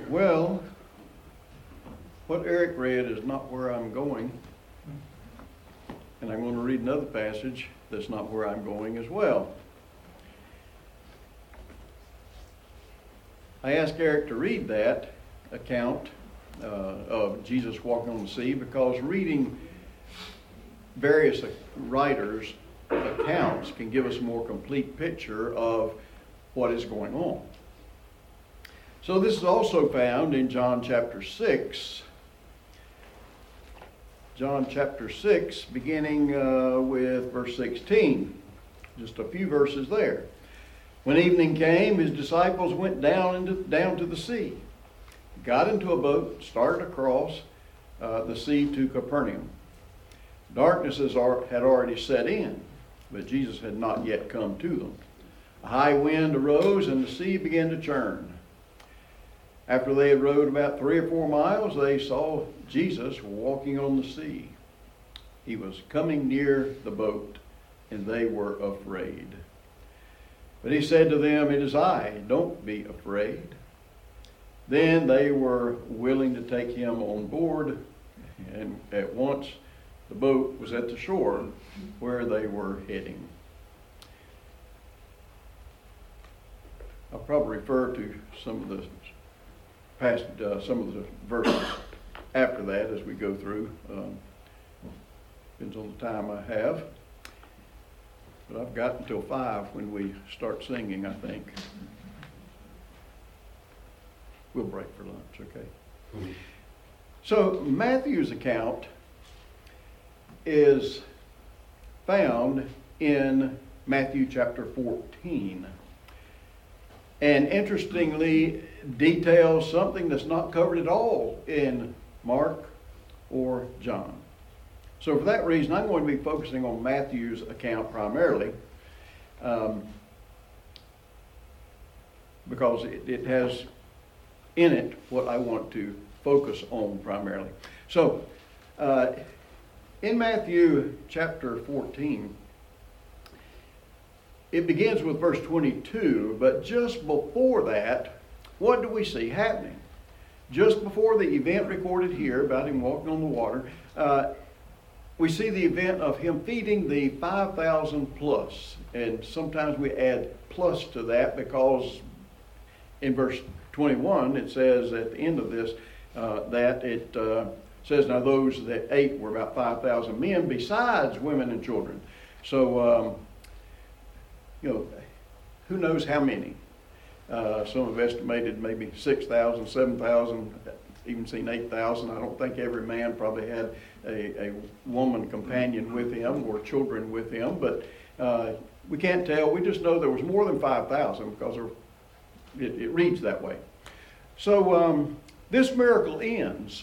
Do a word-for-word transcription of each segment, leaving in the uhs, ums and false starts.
Well, what Eric read is not where I'm going. And I'm going to read another passage that's not where I'm going as well. I asked Eric to read that account uh, of Jesus walking on the sea because reading various writers' accounts can give us a more complete picture of what is going on. So this is also found in John chapter six. John chapter six, beginning uh, with verse sixteen. Just a few verses there. When evening came, his disciples went down into down to the sea, got into a boat, started across uh, the sea to Capernaum. Darkness has, had already set in, but Jesus had not yet come to them. A high wind arose, and the sea began to churn. After they had rowed about three or four miles, they saw Jesus walking on the sea. He was coming near the boat, and they were afraid. But he said to them, "It is I, don't be afraid." Then they were willing to take him on board, and at once the boat was at the shore where they were heading. I'll probably refer to some of the past, uh, some of the verses after that as we go through. Um, depends on the time I have. But I've got until five when we start singing, I think. We'll break for lunch, okay? Mm-hmm. So Matthew's account is found in Matthew chapter fourteen. And interestingly details something that's not covered at all in Mark or John. So for that reason, I'm going to be focusing on Matthew's account primarily, um, because it, it has in it what I want to focus on primarily. So uh, in Matthew chapter fourteen, it begins with verse twenty-two, but just before that, what do we see happening? Just before the event recorded here about him walking on the water, uh, we see the event of him feeding the five thousand plus. And sometimes we add plus to that because in verse twenty-one it says at the end of this uh, that it uh, says, now those that ate were about five thousand men besides women and children. So, um, you know, who knows how many? Uh, some have estimated maybe six thousand, seven thousand, even seen eight thousand. I don't think every man probably had a, a woman companion with him or children with him, but uh, we can't tell. We just know there was more than five thousand because there, it, it reads that way. So um, this miracle ends,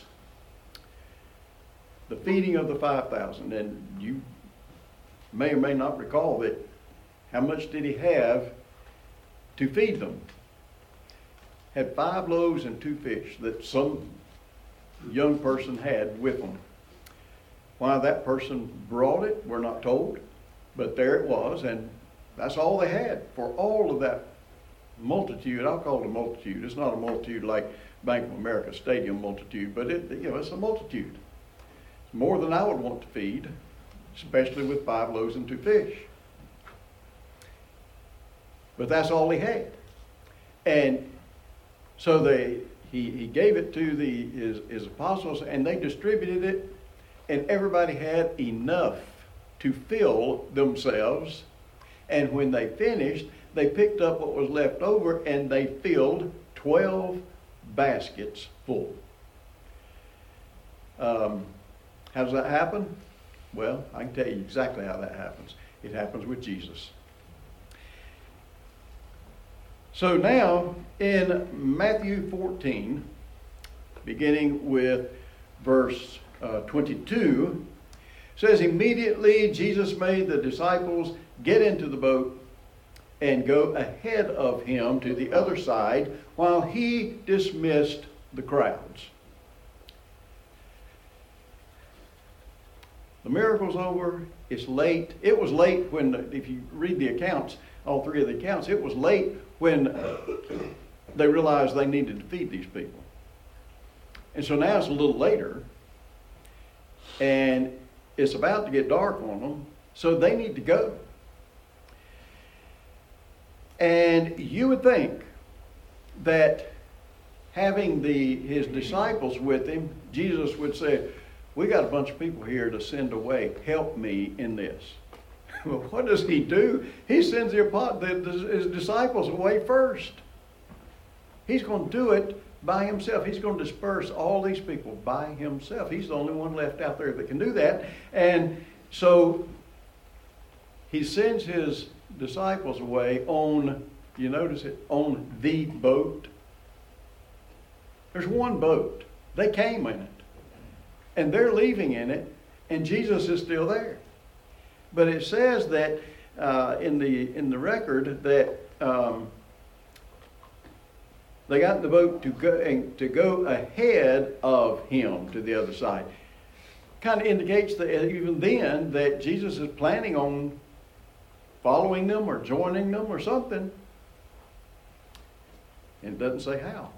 the feeding of the five thousand, and you may or may not recall that. How much did he have to feed them? Had five loaves and two fish that some young person had with them. Why that person brought it, we're not told, but there it was, and that's all they had for all of that multitude. I'll call it a multitude. It's not a multitude like Bank of America Stadium multitude, but it, you know, it's a multitude. It's more than I would want to feed, especially with five loaves and two fish. But that's all he had. And so they he, he gave it to the his, his apostles, and they distributed it, and everybody had enough to fill themselves. And when they finished, they picked up what was left over, and they filled twelve baskets full. Um, how does that happen? Well, I can tell you exactly how that happens. It happens with Jesus. So now, in Matthew fourteen, beginning with verse uh, twenty-two, says, immediately Jesus made the disciples get into the boat and go ahead of him to the other side while he dismissed the crowds. The miracle's over. It's late. It was late when, if you read the accounts, all three of the accounts, it was late when they realized they needed to feed these people. And so now it's a little later, and it's about to get dark on them, so they need to go. And you would think that having the his disciples with him, Jesus would say, we got a bunch of people here to send away. Help me in this. Well, what does he do? He sends the, the, his disciples away first. He's going to do it by himself. He's going to disperse all these people by himself. He's the only one left out there that can do that. And so he sends his disciples away on, you notice it, on the boat. There's one boat. They came in it. And they're leaving in it, and Jesus is still there. But it says that uh, in the in the record that um, they got in the boat to go to go ahead of him to the other side. Kind of indicates that even then that Jesus is planning on following them or joining them or something. And it doesn't say how.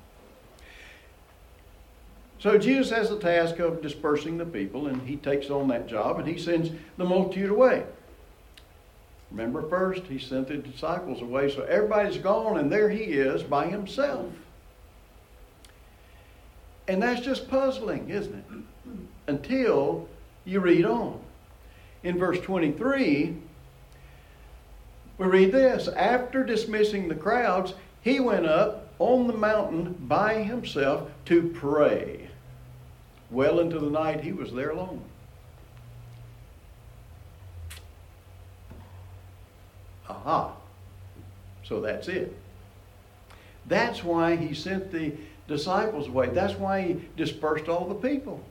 So Jesus has the task of dispersing the people, and he takes on that job, and he sends the multitude away. Remember, first he sent the disciples away, so everybody's gone, and there he is by himself. And that's just puzzling, isn't it? Until you read on. In verse twenty-three, we read this: after dismissing the crowds, he went up on the mountain by himself to pray. Well into the night, he was there alone. Aha. So that's it. That's why he sent the disciples away. That's why he dispersed all the people.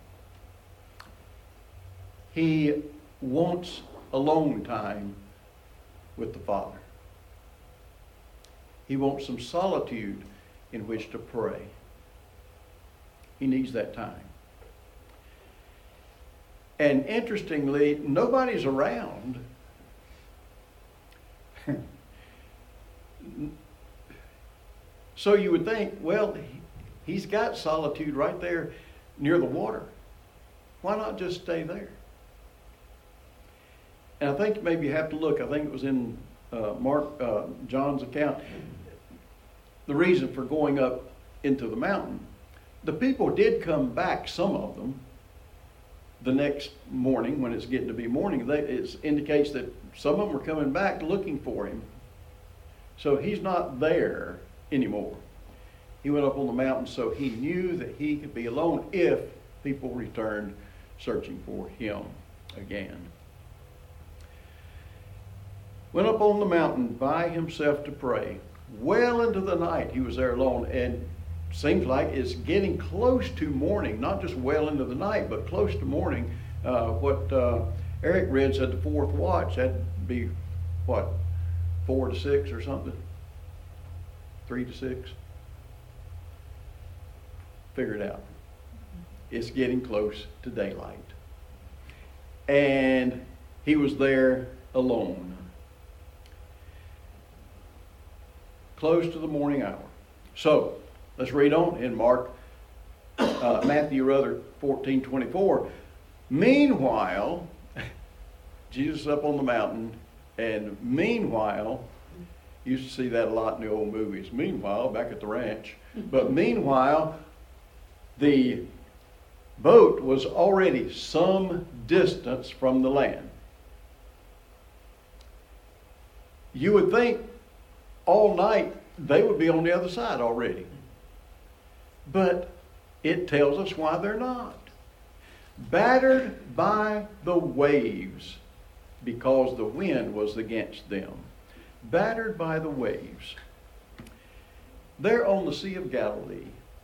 He wants alone time with the Father. He wants some solitude in which to pray. He needs that time. And interestingly, nobody's around. So you would think, well, he's got solitude right there near the water. Why not just stay there? And I think maybe you have to look. I think it was in uh, Mark, uh, John's account. The reason for going up into the mountain. The people did come back, some of them, the next morning when it's getting to be morning. They, it indicates that some of them were coming back looking for him. So he's not there anymore. He went up on the mountain so he knew that he could be alone if people returned searching for him again. Went up on the mountain by himself to pray. Well into the night he was there alone, and seems like it's getting close to morning, not just well into the night, but close to morning. Uh, what uh, Eric read said the fourth watch, that'd be what, four to six or something? Three to six? Figure it out. It's getting close to daylight. And he was there alone. Close to the morning hour. So, let's read on in Mark, uh, Matthew rather, fourteen twenty-four. Meanwhile, Jesus is up on the mountain, and meanwhile, you used to see that a lot in the old movies. Meanwhile, back at the ranch. But meanwhile, the boat was already some distance from the land. You would think all night they would be on the other side already. But it tells us why they're not. Battered by the waves, because the wind was against them. Battered by the waves. They're on the Sea of Galilee.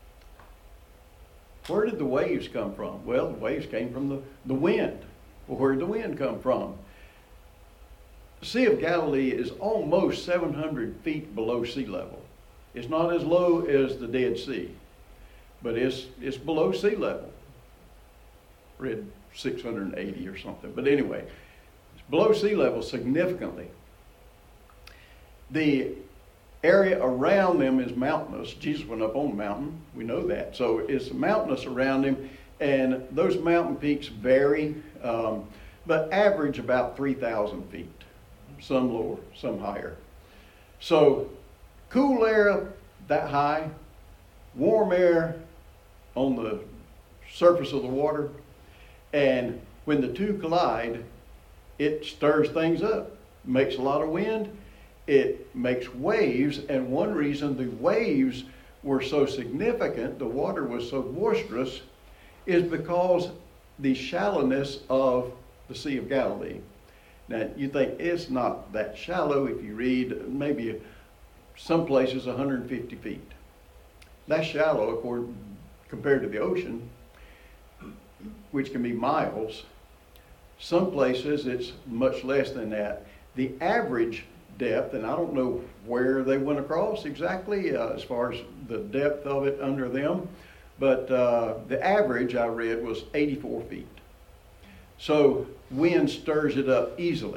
Where did the waves come from? Well, the waves came from the, the wind. Well, where did the wind come from? The Sea of Galilee is almost seven hundred feet below sea level. It's not as low as the Dead Sea, but it's it's below sea level. Read six hundred eighty or something. But anyway, it's below sea level significantly. The area around them is mountainous. Jesus went up on the mountain. We know that. So it's mountainous around him. And those mountain peaks vary, um, but average about three thousand feet. Some lower, some higher. So cool air that high, warm air on the surface of the water, and when the two collide, it stirs things up, makes a lot of wind, it makes waves, and one reason the waves were so significant, the water was so boisterous, is because the shallowness of the Sea of Galilee. Now, you think it's not that shallow if you read maybe some places one hundred fifty feet. That's shallow according, compared to the ocean, which can be miles. Some places it's much less than that. The average depth, and I don't know where they went across exactly uh, as far as the depth of it under them, but uh, the average I read was eighty-four feet. So wind stirs it up easily.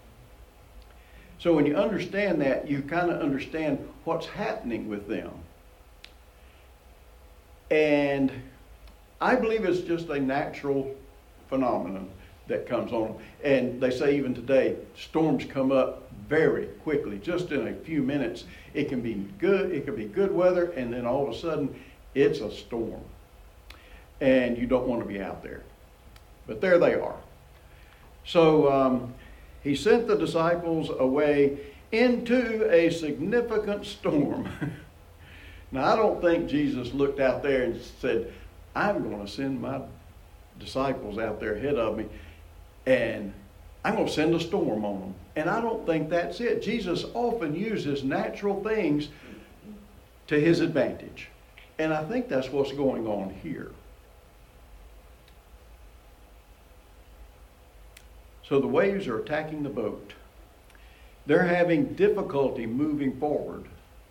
So when you understand that, you kind of understand what's happening with them. And I believe it's just a natural phenomenon that comes on. And they say even today, storms come up very quickly, just in a few minutes. It can be good, it can be good weather, and then all of a sudden, it's a storm. And you don't want to be out there. But there they are. So um, he sent the disciples away into a significant storm. Now, I don't think Jesus looked out there and said, I'm going to send my disciples out there ahead of me, and I'm going to send a storm on them. And I don't think that's it. Jesus often uses natural things to his advantage. And I think that's what's going on here. So the waves are attacking the boat. They're having difficulty moving forward.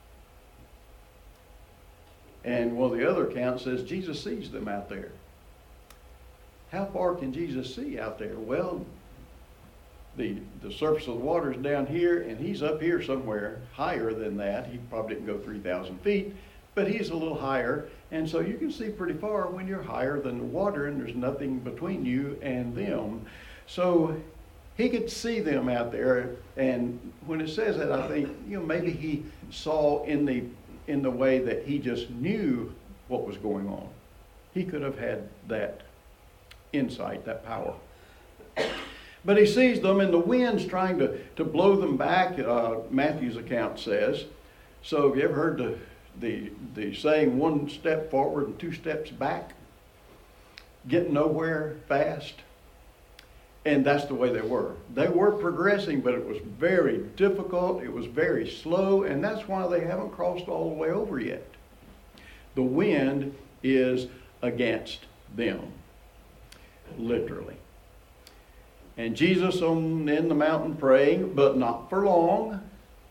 And well, the other account says Jesus sees them out there. How far can Jesus see out there? Well, the, the surface of the water is down here, and he's up here somewhere higher than that. He probably didn't go three thousand feet, but he's a little higher. And so you can see pretty far when you're higher than the water, and there's nothing between you and them. So he could see them out there, and when it says that, I think, you know, maybe he saw in the in the way that he just knew what was going on. He could have had that insight, that power. But he sees them, and the wind's trying to, to blow them back, uh, Matthew's account says. So have you ever heard the, the, the saying, one step forward and two steps back? Getting nowhere fast. And that's the way they were. They were progressing, but it was very difficult. It was very slow, and that's why they haven't crossed all the way over yet. The wind is against them, literally. And Jesus on in the mountain praying, but not for long.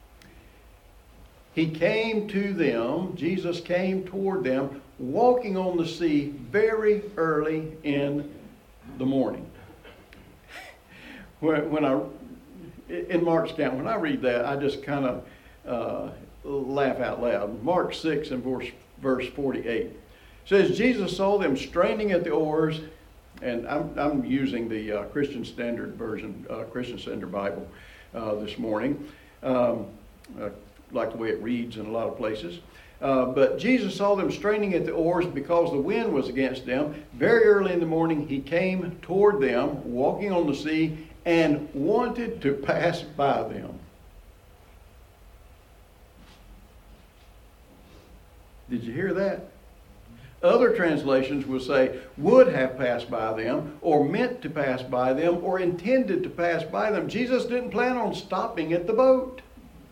He came to them, Jesus came toward them, walking on the sea very early in the morning. When, when I, in Mark's account, when I read that, I just kind of uh, laugh out loud. Mark six and verse, verse forty-eight says, Jesus saw them straining at the oars, and I'm, I'm using the uh, Christian Standard Version, uh, Christian Standard Bible uh, this morning. Um, I like the way it reads in a lot of places. Uh, but Jesus saw them straining at the oars because the wind was against them. Very early in the morning, he came toward them, walking on the sea, and wanted to pass by them. Did you hear that? Other translations will say, would have passed by them, or meant to pass by them, or intended to pass by them. Jesus didn't plan on stopping at the boat.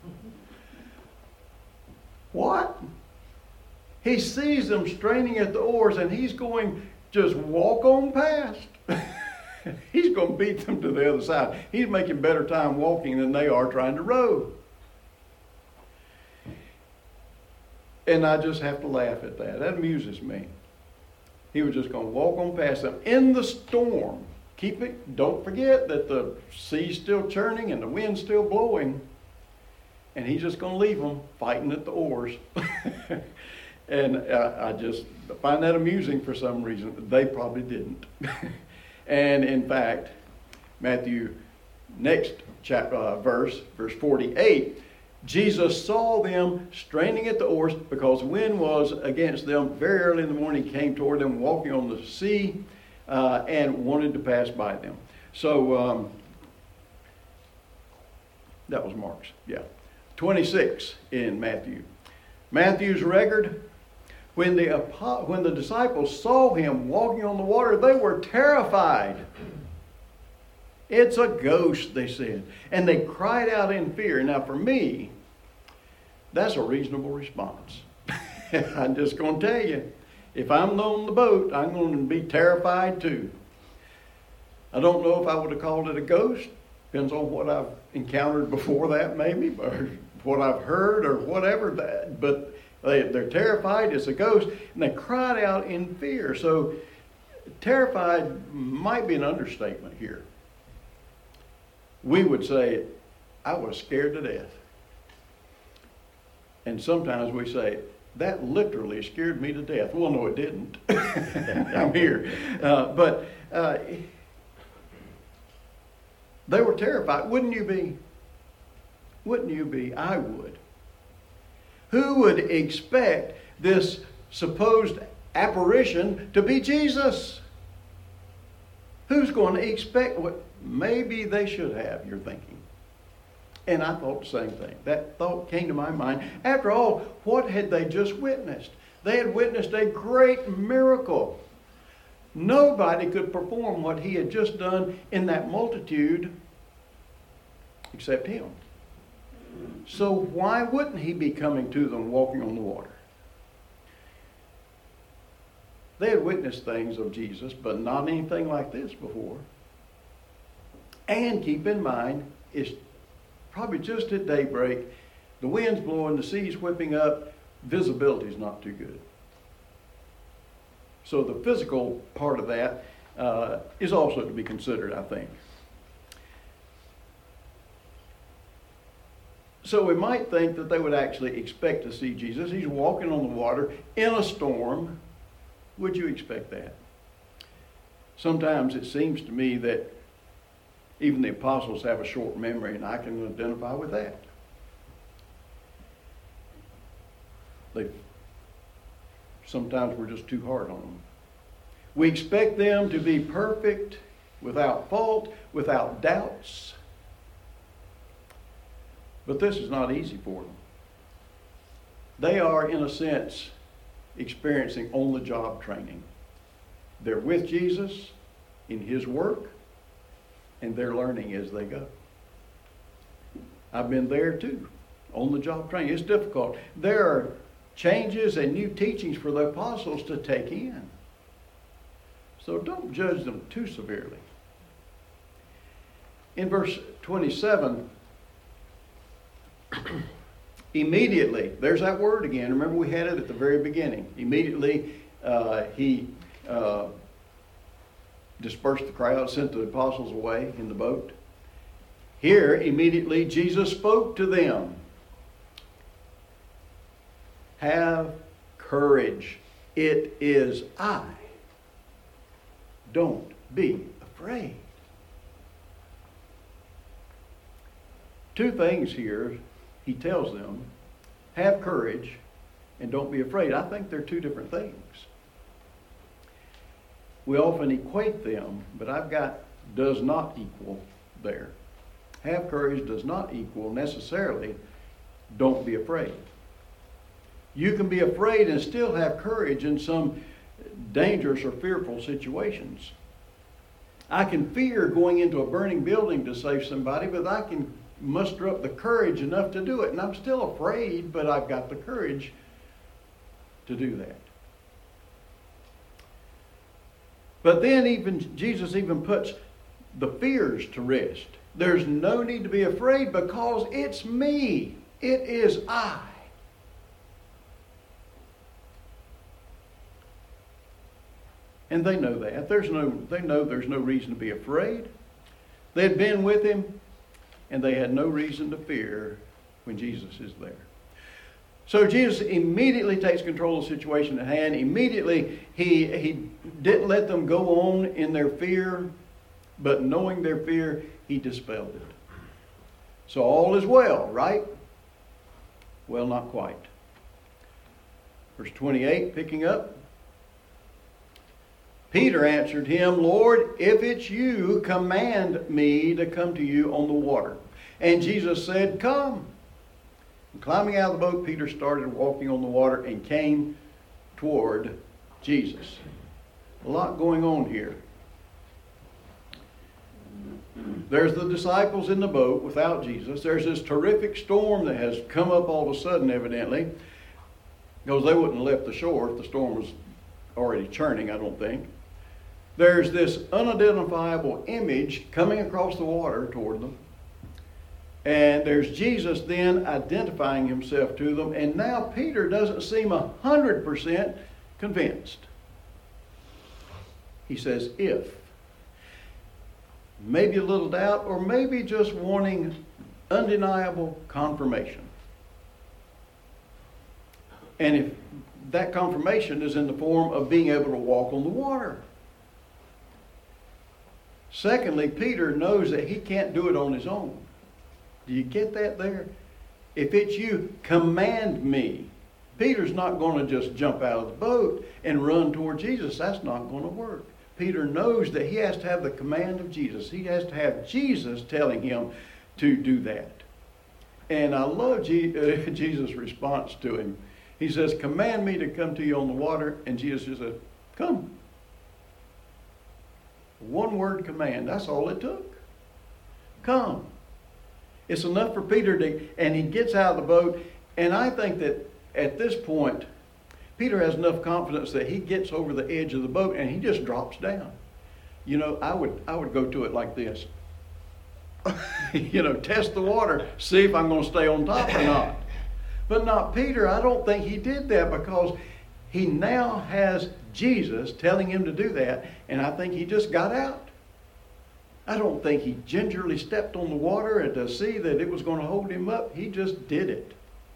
What? He sees them straining at the oars, and he's going, just walk on past. He's going to beat them to the other side. He's making better time walking than they are trying to row. And I just have to laugh at that. That amuses me. He was just going to walk on past them in the storm. Keep it, don't forget that the sea's still churning and the wind's still blowing. and he's just going to leave them fighting at the oars. And uh, I just find that amusing for some reason. They probably didn't. And in fact, Matthew, next chapter, uh, verse, verse forty-eight, Jesus saw them straining at the oars because the wind was against them. Very early in the morning, he came toward them walking on the sea uh, and wanted to pass by them. So um, that was Mark's, yeah. twenty-six in Matthew. Matthew's record, when the, when the disciples saw him walking on the water, they were terrified. It's a ghost, they said. And they cried out in fear. Now for me, that's a reasonable response. I'm just going to tell you, if I'm on the boat, I'm going to be terrified too. I don't know if I would have called it a ghost. Depends on what I've encountered before that maybe, or what I've heard or whatever that. But they, they're terrified, it's a ghost, and they cried out in fear. So terrified might be an understatement here. We would say, I was scared to death. And sometimes we say, that literally scared me to death. Well, no, it didn't. I'm here. Uh, but uh, they were terrified. Wouldn't you be? Wouldn't you be? I would. Who would expect this supposed apparition to be Jesus? Who's going to expect what? Maybe they should have, you're thinking. And I thought the same thing. That thought came to my mind. After all, what had they just witnessed? They had witnessed a great miracle. Nobody could perform what he had just done in that multitude except him. So why wouldn't he be coming to them walking on the water? They had witnessed things of Jesus, but not anything like this before. And keep in mind, it's probably just at daybreak. The wind's blowing, the sea's whipping up. Visibility's not too good. So the physical part of that uh, is also to be considered, I think. So we might think that they would actually expect to see Jesus. He's walking on the water in a storm. Would you expect that? Sometimes it seems to me that even the apostles have a short memory, and I can identify with that. They, sometimes we're just too hard on them. We expect them to be perfect, without fault, without doubts. But this is not easy for them. They are, in a sense, experiencing on-the-job training. They're with Jesus in his work, and they're learning as they go. I've been there too, on-the-job training. It's difficult. There are changes and new teachings for the apostles to take in. So don't judge them too severely. In verse twenty-seven, immediately, there's that word again. Remember we had it at the very beginning. Immediately, uh, he uh, dispersed the crowd, sent the apostles away in the boat. Here, immediately, Jesus spoke to them. Have courage. It is I. Don't be afraid. Two things here he tells them. Have courage and don't be afraid. I think they're two different things. We often equate them, but I've got does not equal there. Have courage does not equal necessarily don't be afraid. You can be afraid and still have courage in some dangerous or fearful situations. I can fear going into a burning building to save somebody, but I can muster up the courage enough to do it. And I'm still afraid, but I've got the courage to do that. But then even Jesus even puts the fears to rest. There's no need to be afraid because it's me. It is I. And they know that. There's no, they know there's no reason to be afraid. They had been with him, and they had no reason to fear when Jesus is there. So Jesus immediately takes control of the situation at hand. Immediately, he, he didn't let them go on in their fear, but knowing their fear, he dispelled it. So all is well, right? Well, not quite. Verse twenty-eight, picking up. Peter answered him, Lord, if it's you, command me to come to you on the water. And Jesus said, come. And climbing out of the boat, Peter started walking on the water and came toward Jesus. A lot going on here. There's the disciples in the boat without Jesus. There's this terrific storm that has come up all of a sudden, evidently, because they wouldn't have left the shore if the storm was already churning, I don't think. There's this unidentifiable image coming across the water toward them. And there's Jesus then identifying himself to them. And now Peter doesn't seem one hundred percent convinced. He says, if. Maybe a little doubt, or maybe just wanting undeniable confirmation. And if that confirmation is in the form of being able to walk on the water. Secondly, Peter knows that he can't do it on his own. Do you get that there? If it's you, command me. Peter's not going to just jump out of the boat and run toward Jesus. That's not going to work. Peter knows that he has to have the command of Jesus. He has to have Jesus telling him to do that. And I love Jesus' response to him. He says, command me to come to you on the water. And Jesus just said, come. One word command. That's all it took. Come. It's enough for Peter to, and he gets out of the boat. And I think that at this point, Peter has enough confidence that he gets over the edge of the boat and he just drops down. You know, I would I would go to it like this. You know, test the water, see if I'm going to stay on top or not. But not Peter. I don't think he did that because he now has Jesus telling him to do that, and I think he just got out. I don't think he gingerly stepped on the water and to see that it was going to hold him up. He just did it.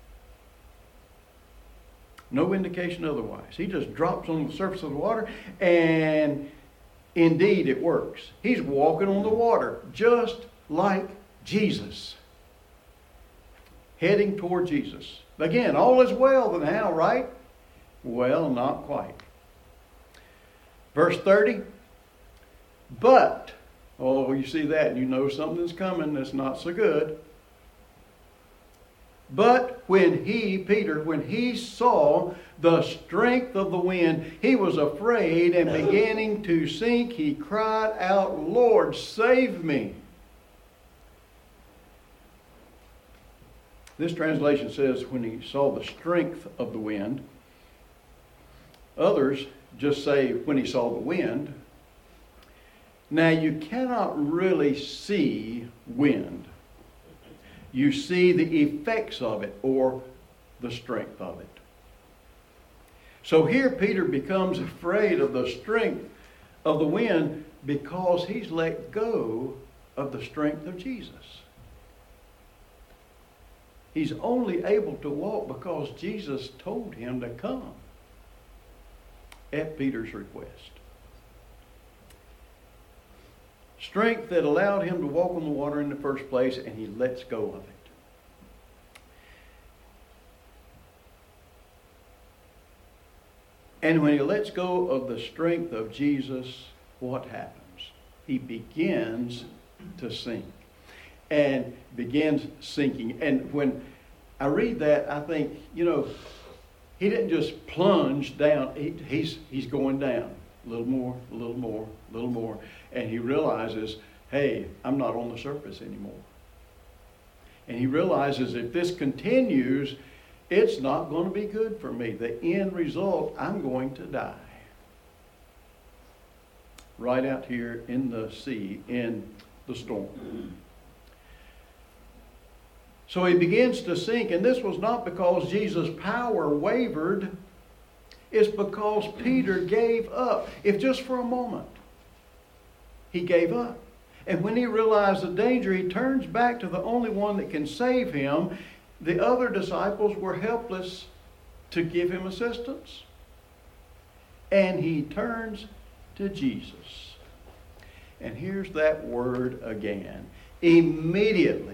No indication otherwise. He just drops on the surface of the water, and indeed it works. He's walking on the water just like Jesus. Heading toward Jesus. Again, all is well now, right? Well, not quite. Verse thirty. But, oh, you see that and you know something's coming that's not so good. But when he, Peter, when he saw the strength of the wind, he was afraid, and beginning to sink, he cried out, Lord, save me. This translation says when he saw the strength of the wind. Others just say when he saw the wind. Now you cannot really see wind. You see the effects of it or the strength of it. So here Peter becomes afraid of the strength of the wind because he's let go of the strength of Jesus. He's only able to walk because Jesus told him to come at Peter's request. Strength that allowed him to walk on the water in the first place, and he lets go of it. And when he lets go of the strength of Jesus, what happens? He begins to sink. And begins sinking. And when I read that, I think, you know, he didn't just plunge down. He, he's, he's going down. A little more, a little more, a little more. And he realizes, hey, I'm not on the surface anymore. And he realizes if this continues, it's not going to be good for me. The end result, I'm going to die. Right out here in the sea, in the storm. So he begins to sink, and this was not because Jesus' power wavered. It's because Peter gave up. If just for a moment he gave up. And when he realized the danger, he turns back to the only one that can save him. the other disciples were helpless to give him assistance. And he turns to Jesus. And here's that word again. Immediately,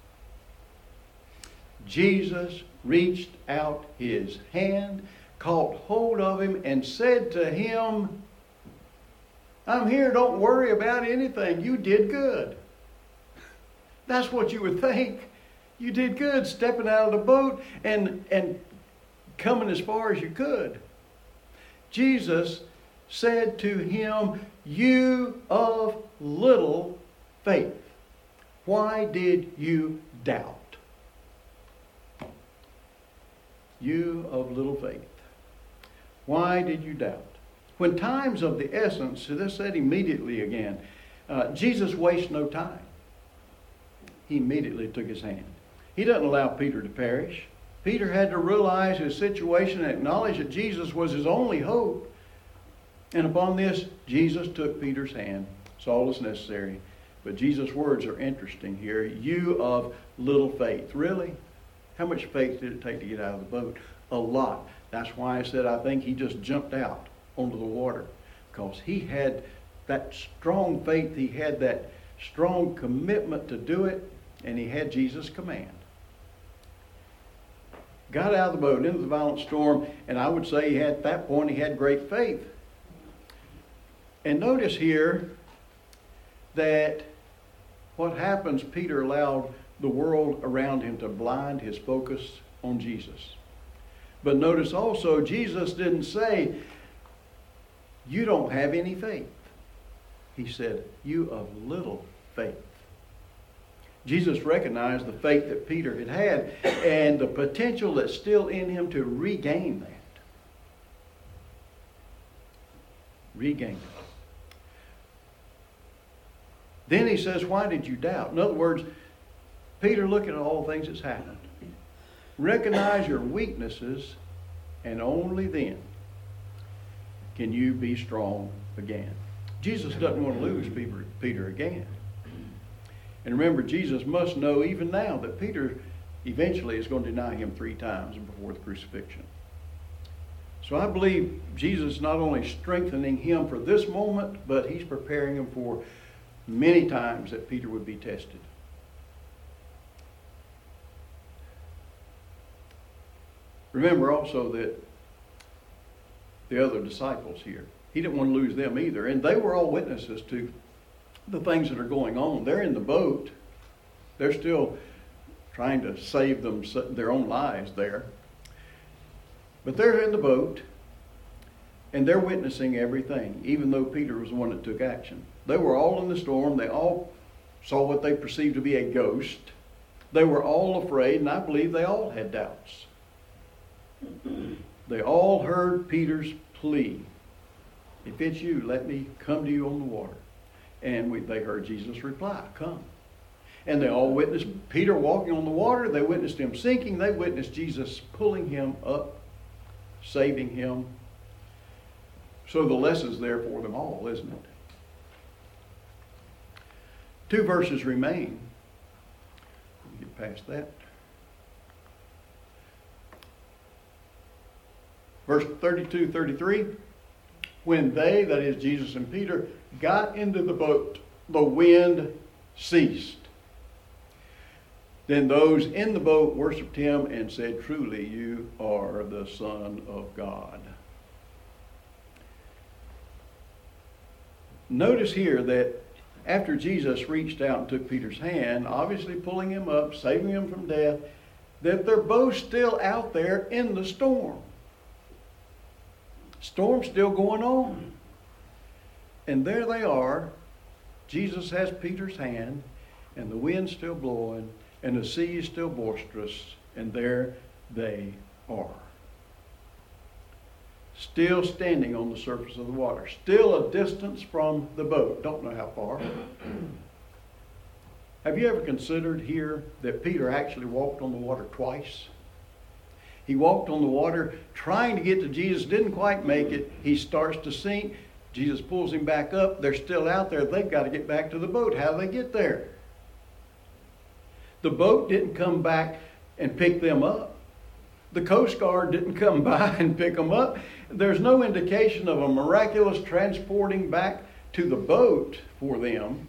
Jesus reached out his hand, caught hold of him, and said to him, I'm here, don't worry about anything. You did good. That's what you would think. You did good stepping out of the boat and, and coming as far as you could. Jesus said to him, you of little faith, why did you doubt? You of little faith, why did you doubt? When time's of the essence, so this said immediately again, uh, Jesus wastes no time. He immediately took his hand. He doesn't allow Peter to perish. Peter had to realize his situation and acknowledge that Jesus was his only hope. And upon this, Jesus took Peter's hand. It's all that's necessary. But Jesus' words are interesting here. You of little faith. Really? How much faith did it take to get out of the boat? A lot. That's why I said I think he just jumped out onto the water. Because he had that strong faith. He had that strong commitment to do it. And he had Jesus' command. Got out of the boat into the violent storm. And I would say he had, at that point he had great faith. And notice here that what happens, Peter allowed the world around him to blind his focus on Jesus. But notice also, Jesus didn't say, you don't have any faith. He said, you of little faith. Jesus recognized the faith that Peter had had and the potential that's still in him to regain that. Regain it. Then he says, why did you doubt? In other words, Peter, look at all the things that's happened. Recognize your weaknesses, and only then can you be strong again. Jesus doesn't want to lose Peter, Peter again. And remember, Jesus must know even now that Peter eventually is going to deny him three times before the crucifixion. So I believe Jesus is not only strengthening him for this moment, but he's preparing him for many times that Peter would be tested. Remember also that the other disciples here, he didn't want to lose them either. And they were all witnesses to the things that are going on. They're in the boat. They're still trying to save them their own lives there. But they're in the boat, and they're witnessing everything, even though Peter was the one that took action. They were all in the storm. They all saw what they perceived to be a ghost. They were all afraid, and I believe they all had doubts. They all heard Peter's plea. If it's you, let me come to you on the water. And we, they heard Jesus reply, come. And they all witnessed Peter walking on the water. They witnessed him sinking. They witnessed Jesus pulling him up, saving him. So the lesson's there for them all, isn't it? Two verses remain. Get past that. Verse thirty-two, thirty-three. When they, that is Jesus and Peter, got into the boat, the wind ceased. Then those in the boat worshiped him and said, truly you are the Son of God. Notice here that after Jesus reached out and took Peter's hand, obviously pulling him up, saving him from death, that they're both still out there in the storm. Storm's still going on. And there they are. Jesus has Peter's hand, and the wind's still blowing, and the sea is still boisterous, and there they are. Still standing on the surface of the water. Still a distance from the boat. Don't know how far. Have you ever considered here that Peter actually walked on the water twice? He walked on the water trying to get to Jesus, didn't quite make it. He starts to sink. Jesus pulls him back up. They're still out there. They've got to get back to the boat. How do they get there? The boat didn't come back and pick them up. The Coast Guard didn't come by and pick them up. There's no indication of a miraculous transporting back to the boat for them.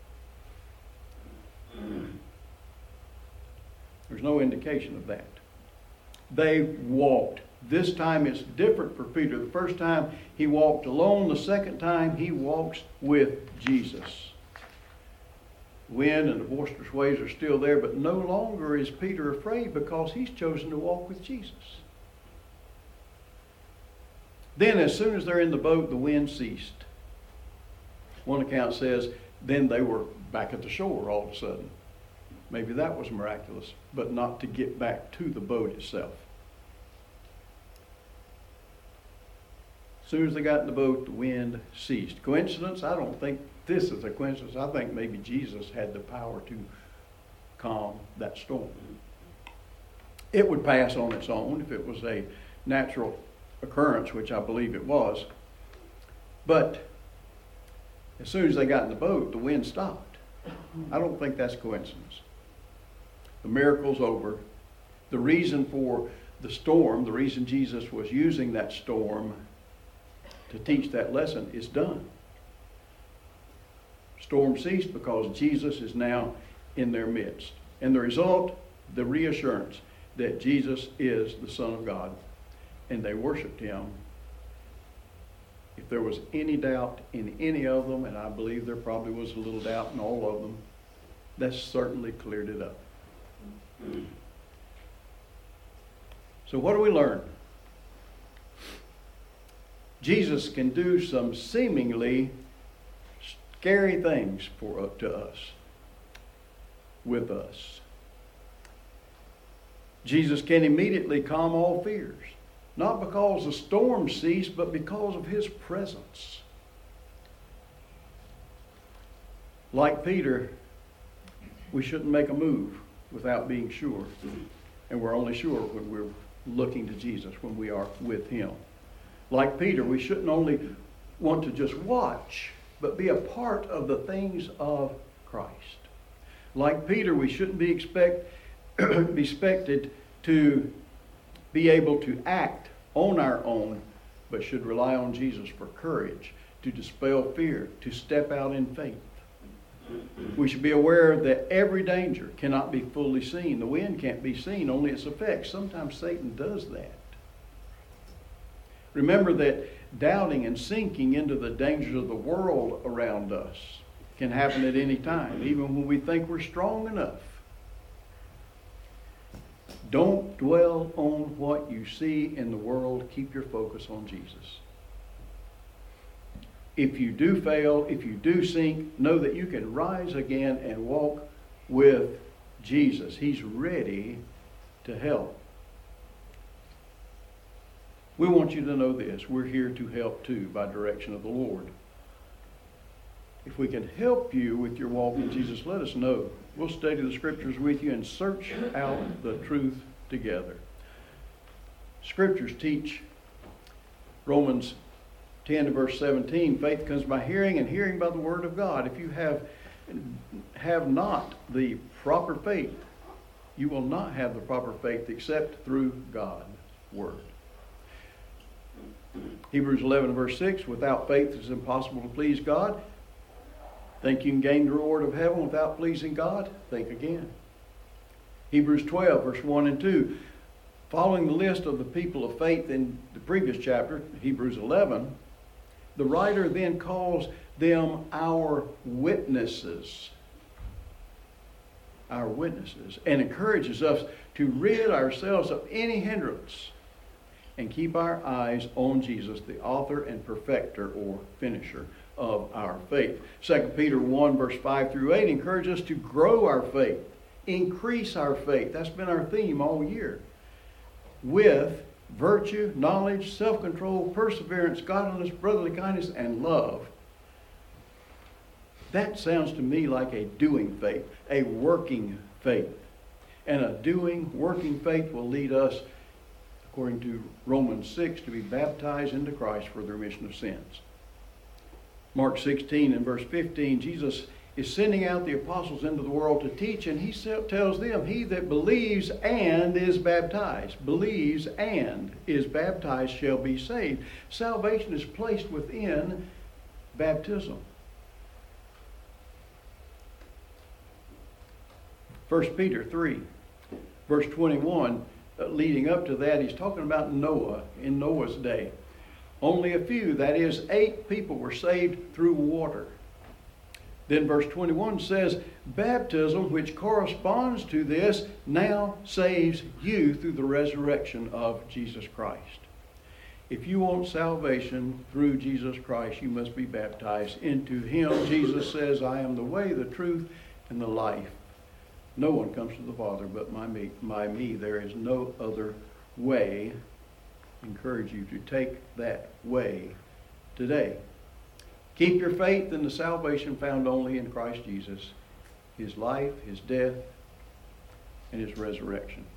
There's no indication of that. They walked. This time it's different for Peter. The first time he walked alone. The second time he walks with Jesus. Wind and the boisterous waves are still there, but no longer is Peter afraid because he's chosen to walk with Jesus. Then as soon as they're in the boat, the wind ceased. One account says, then they were back at the shore all of a sudden. Maybe that was miraculous, but not to get back to the boat itself. As soon as they got in the boat, the wind ceased. Coincidence? I don't think this is a coincidence. I think maybe Jesus had the power to calm that storm. It would pass on its own if it was a natural occurrence, which I believe it was. But as soon as they got in the boat, the wind stopped. I don't think that's coincidence. The miracle's over. The reason for the storm, the reason Jesus was using that storm to teach that lesson is done. Storm ceased because Jesus is now in their midst. And the result, the reassurance that Jesus is the Son of God. And they worshiped him. If there was any doubt in any of them, and I believe there probably was a little doubt in all of them, that certainly cleared it up. So what do we learn? Jesus can do some seemingly scary things for up to us, with us. Jesus can immediately calm all fears, not because the storm ceased, but because of his presence. Like Peter, we shouldn't make a move without being sure. And we're only sure when we're looking to Jesus, when we are with him. Like Peter, we shouldn't only want to just watch, but be a part of the things of Christ. Like Peter, we shouldn't be expect, be expected to be able to act on our own, but should rely on Jesus for courage, to dispel fear, to step out in faith. We should be aware that every danger cannot be fully seen. The wind can't be seen, only its effects. Sometimes Satan does that. Remember that doubting and sinking into the dangers of the world around us can happen at any time, even when we think we're strong enough. Don't dwell on what you see in the world. Keep your focus on Jesus. If you do fail, if you do sink, know that you can rise again and walk with Jesus. He's ready to help. We want you to know this. We're here to help too by direction of the Lord. If we can help you with your walk with Jesus, let us know. We'll study the scriptures with you and search out the truth together. Scriptures teach Romans ten to verse seventeen, faith comes by hearing, and hearing by the word of God. If you have, have not the proper faith, you will not have the proper faith except through God's word. Hebrews eleven verse six, without faith it is impossible to please God. Think you can gain the reward of heaven without pleasing God? Think again. Hebrews twelve verse one and two, following the list of the people of faith in the previous chapter, Hebrews eleven, the writer then calls them our witnesses. Our witnesses. And encourages us to rid ourselves of any hindrance and keep our eyes on Jesus, the author and perfecter or finisher of our faith. Second Peter one verse five through eight encourages us to grow our faith, increase our faith. That's been our theme all year. With virtue, knowledge, self-control, perseverance, godliness, brotherly kindness, and love. That sounds to me like a doing faith, a working faith. And a doing, working faith will lead us, according to Romans six, to be baptized into Christ for the remission of sins. Mark sixteen and verse fifteen, Jesus is sending out the apostles into the world to teach, and he tells them, he that believes and is baptized, believes and is baptized shall be saved. Salvation is placed within baptism. First Peter three, verse twenty-one, uh, leading up to that, he's talking about Noah in Noah's day. Only a few, that is eight people, were saved through water. Then verse twenty-one says, baptism, which corresponds to this, now saves you through the resurrection of Jesus Christ. If you want salvation through Jesus Christ, you must be baptized into him. Jesus says, I am the way, the truth, and the life. No one comes to the Father but by me. By me. There is no other way. I encourage you to take that way today. Keep your faith in the salvation found only in Christ Jesus, his life, his death, and his resurrection.